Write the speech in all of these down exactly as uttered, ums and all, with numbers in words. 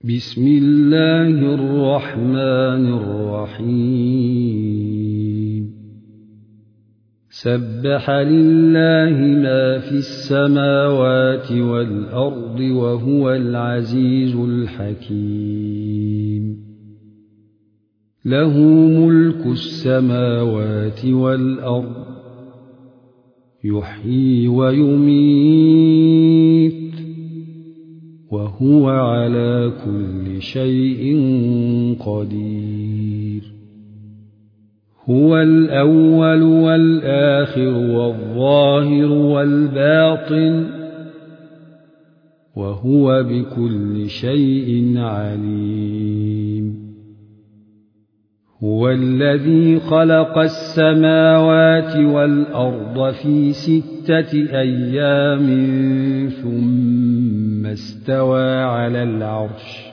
بسم الله الرحمن الرحيم سبح لله ما في السماوات والأرض وهو العزيز الحكيم له ملك السماوات والأرض يحيي ويميت وهو على كل شيء قدير هو الأول والآخر والظاهر والباطن وهو بكل شيء عليم هو الذي خلق السماوات والأرض في ستة أيام ثم استوى على العرش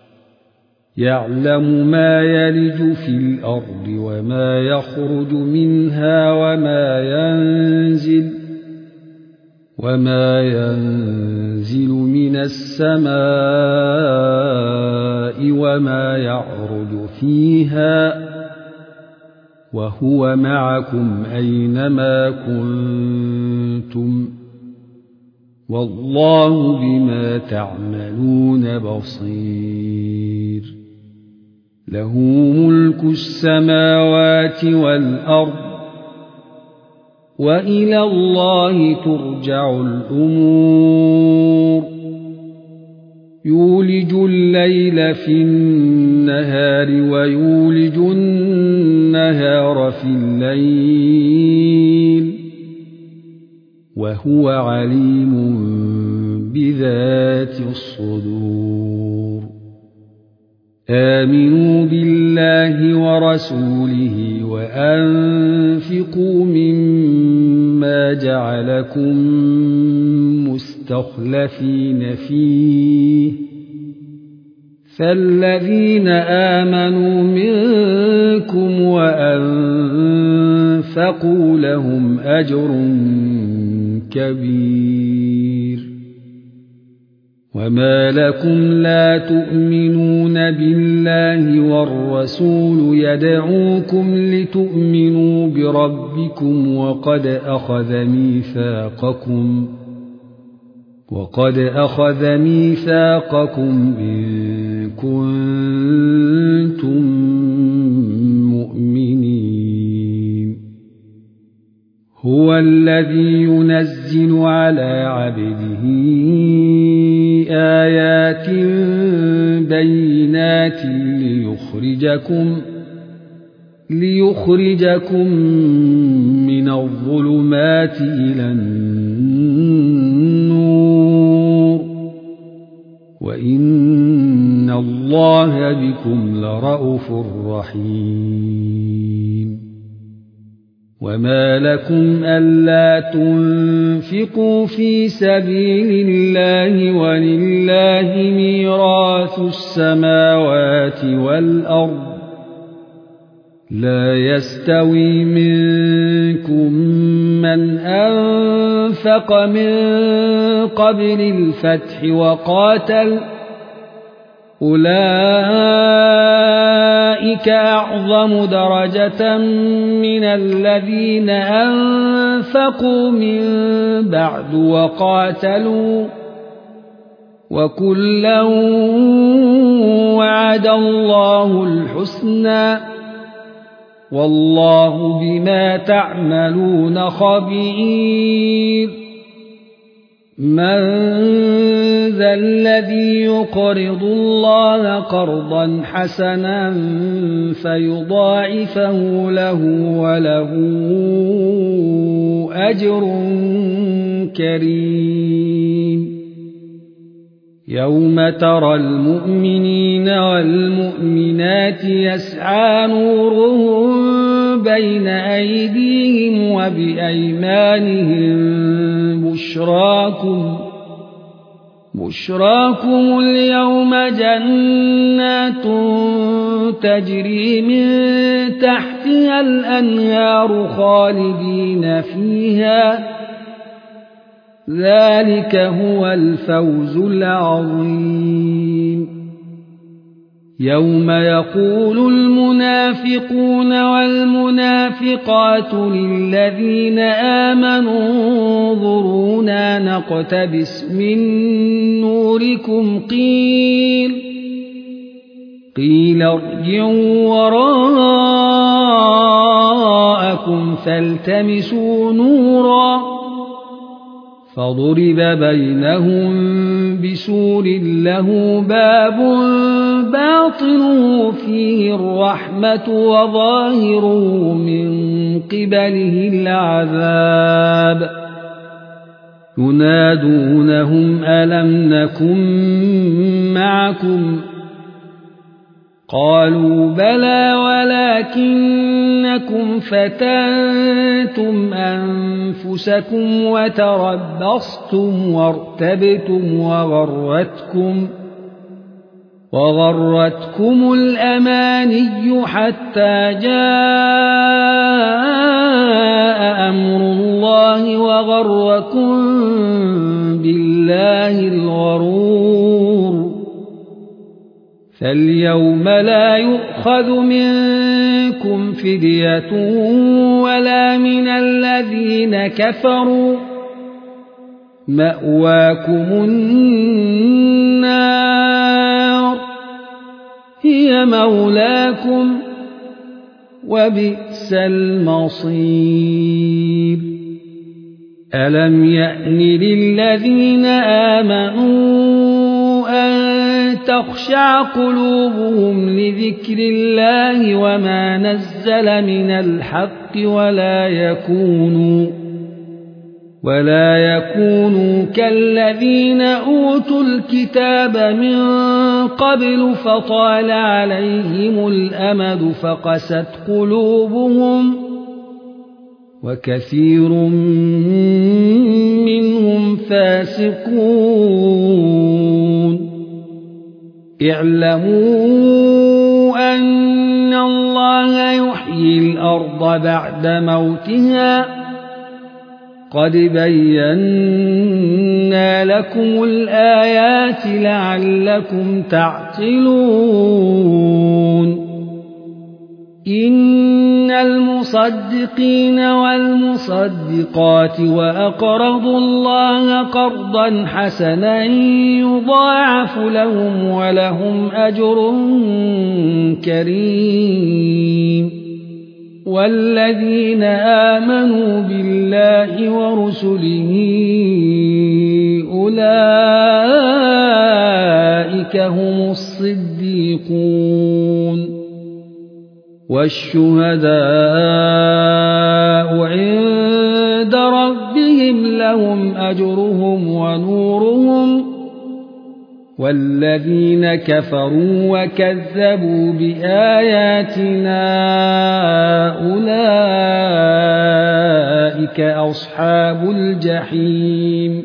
يعلم ما يلج في الأرض وما يخرج منها وما ينزل وما ينزل من السماء وما يعرج فيها وهو معكم أينما كنتم والله بما تعملون بصير له ملك السماوات والأرض وإلى الله ترجع الأمور يولج الليل في النهار ويولج النهار في الليل وهو عليم بذات الصدور آمنوا بالله ورسوله وأنفقوا مما جعلكم مستخلفين فيه فالذين آمنوا منكم وأنفقوا لهم أجر كبير وما لكم لا تؤمنون بالله والرسول يدعوكم لتؤمنوا بربكم وقد أخذ ميثاقكم وقد أخذ ميثاقكم إن كنتم مؤمنين هو الذي ينزل على عبده آيات بينات ليخرجكم ليخرجكم من الظلمات إلى النور وإن الله بكم لرءوف رحيم وما لكم ألا تنفقوا في سبيل الله ولله ميراث السماوات والأرض لا يستوي منكم من أنفق من قبل الفتح وقاتل أولئك أعظم درجة من الذين أنفقوا من بعد وقاتلوا وكلا وعد الله الحسنى والله بما تعملون خبير من ذا الذي يقرض الله قرضا حسنا فيضاعفه له وله أجر كريم يوم ترى المؤمنين والمؤمنات يسعى نورهم بين أيديهم وبأيمانهم بشراكم بشراكم اليوم جنات تجري من تحتها الأنهار خالدين فيها ذلك هو الفوز العظيم يوم يقول المنافقون والمنافقات للذين آمنوا انظرونا نقتبس من نوركم قيل قيل ارجعوا وراءكم فالتمسوا نورا فضرب بينهم بسور له باب باطنه فيه الرحمة وظاهره من قبله العذاب ينادونهم ألم نكن معكم قالوا بلى ولكنكم فتنتم أنفسكم وتربصتم وارتبتم وغرتكم وغرتكم الأماني حتى جاء أمر الله وغركم بالله الغرور فاليوم لا يؤخذ منكم فدية ولا من الذين كفروا مأواكم النار هي مولاكم وبئس المصير ألم يأن للذين آمنوا أن تخشع قلوبهم لذكر الله وما نزل من الحق ولا يكونوا ولا يكونوا كالذين أوتوا الكتاب من قبل فطال عليهم الأمد فقست قلوبهم وكثير منهم فاسقون اعلموا أن الله يحيي الأرض بعد موتها قد بينا لكم الآيات لعلكم تعقلون إن المصدقين والمصدقات وأقرضوا الله قرضا حسنا يضاعف لهم ولهم أجر كريم والذين آمنوا بالله ورسله أولئك هم الصديقون والشهداء عند ربهم لهم أجرهم ونورهم والذين كفروا وكذبوا بآياتنا أولئك أصحاب الجحيم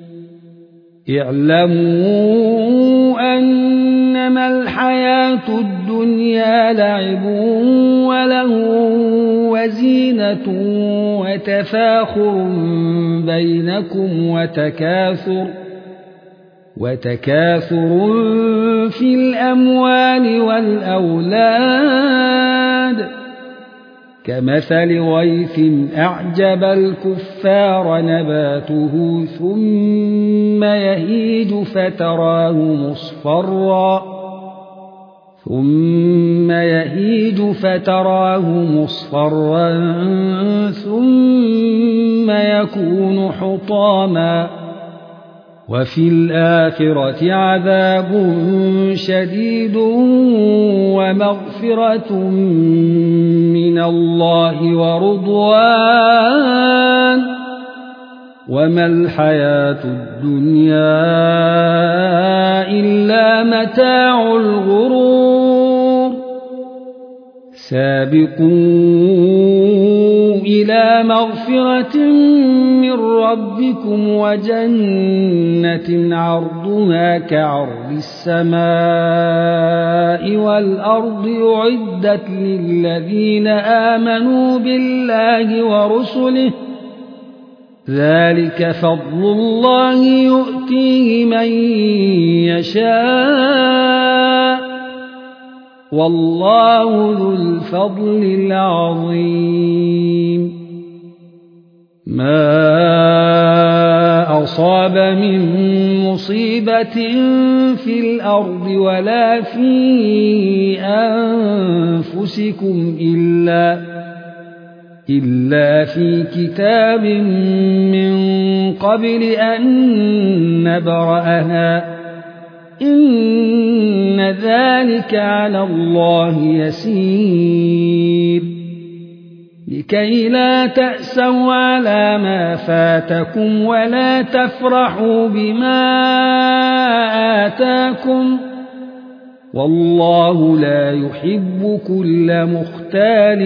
اعلموا أنما الحياة الدنيا لعب وله وزينة وتفاخر بينكم وتكاثر وتكاثر في الأموال والأولاد كمثل غيث أعجب الكفار نباته ثم يهيج فتراه مصفرا ثم يهيج فتراه مصفرا ثم يكون حطاما وفي الآخرة عذاب شديد ومغفرة من الله ورضوان وما الحياة الدنيا إلا متاع الغرور سابقوا إلى مغفرة من ربكم وجنة عرضها كعرض السماء والأرض أعدت للذين آمنوا بالله ورسله ذلك فضل الله يؤتيه من يشاء والله ذو الفضل العظيم ما أصاب من مصيبة في الأرض ولا في أنفسكم إلا, إلا في كتاب من قبل أن نبرأها إن ذلك على الله يسير لكي لا تأسوا على ما فاتكم ولا تفرحوا بما آتاكم والله لا يحب كل مختال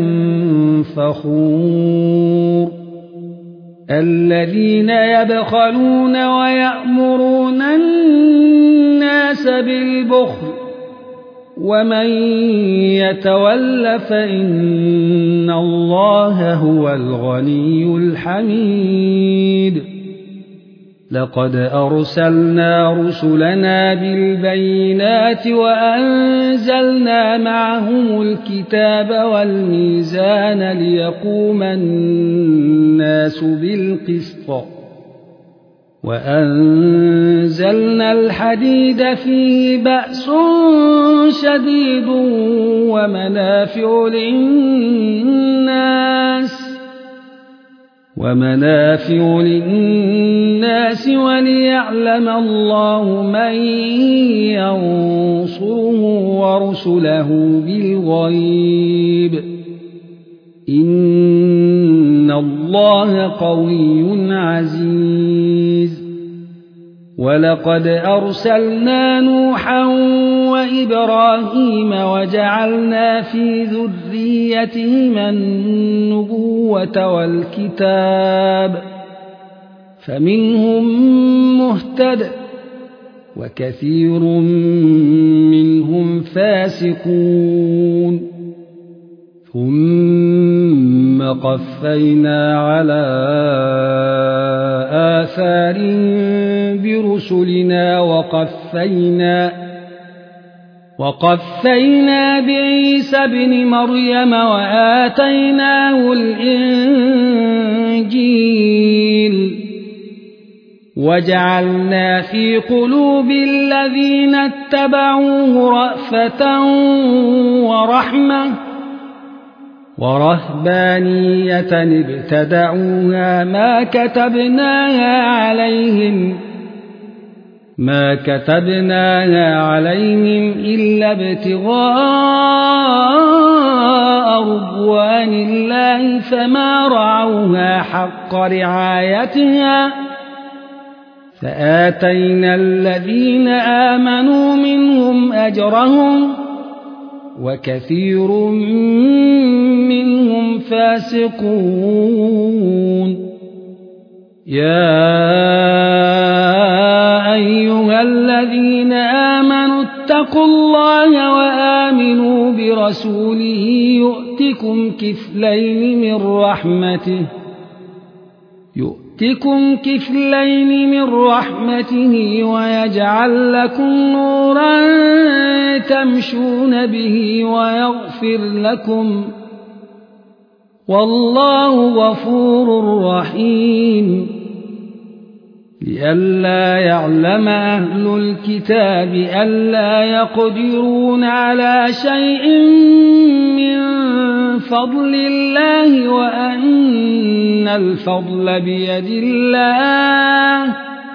فخور الذين يبخلون ويأمرون الناس بالبخل ومن يتول فإن الله هو الغني الحميد لقد أرسلنا رسلنا بالبينات وأنزلنا معهم الكتاب والميزان ليقوم الناس بالقسط وأنزلنا الحديد فيه بأس شديد ومنافع للناس ومنافع للناس وليعلم الله من ينصره ورسله بالغيب إن الله قوي عزيز ولقد أرسلنا نوحا وإبراهيم وجعلنا في ذريتهما النبوة والكتاب فمنهم مهتد وكثير منهم فاسقون ثم قفينا على آثار برسلنا وقفينا وقفينا بعيسى ابن مريم وآتيناه الإنجيل وجعلنا في قلوب الذين اتبعوه رأفة ورحمة ورهبانية ابتدعوها ما كتبناها عليهم ما كتبناها عليهم إلا ابتغاء رضوان الله فما رعوها حق رعايتها فآتينا الذين آمنوا منهم أجرهم وكثير منهم فاسقون يا أيها الذين آمنوا اتقوا الله وآمنوا برسوله يؤتكم كفلين من رحمته يؤتكم كفلين من رحمته ويجعل لكم نورا تمشون به ويغفر لكم والله غفور رحيم لئلا يعلم أهل الكتاب ألا يقدرون على شيء من فضل الله وأن الفضل بيد الله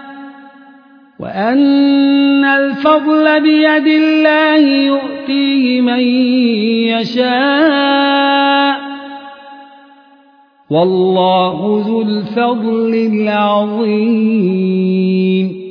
وأن الفضل بيد الله يؤتيه من يشاء والله ذو الفضل العظيم